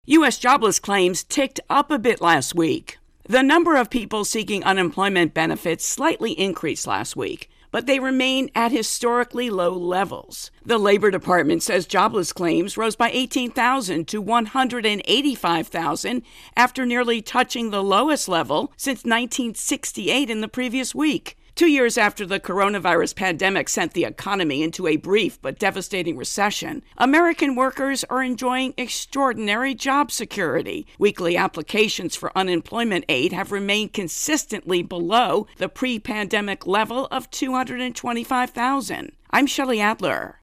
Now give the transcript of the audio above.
U.S. jobless claims ticked up a bit last week. The number of people seeking unemployment benefits slightly increased last week, but they remain at historically low levels. The Labor Department says jobless claims rose by 18,000 to 185,000 after nearly touching the lowest level since 1968 in the previous week. 2 years after the coronavirus pandemic sent the economy into a brief but devastating recession, American workers are enjoying extraordinary job security. Weekly applications for unemployment aid have remained consistently below the pre-pandemic level of 225,000. I'm Shelley Adler.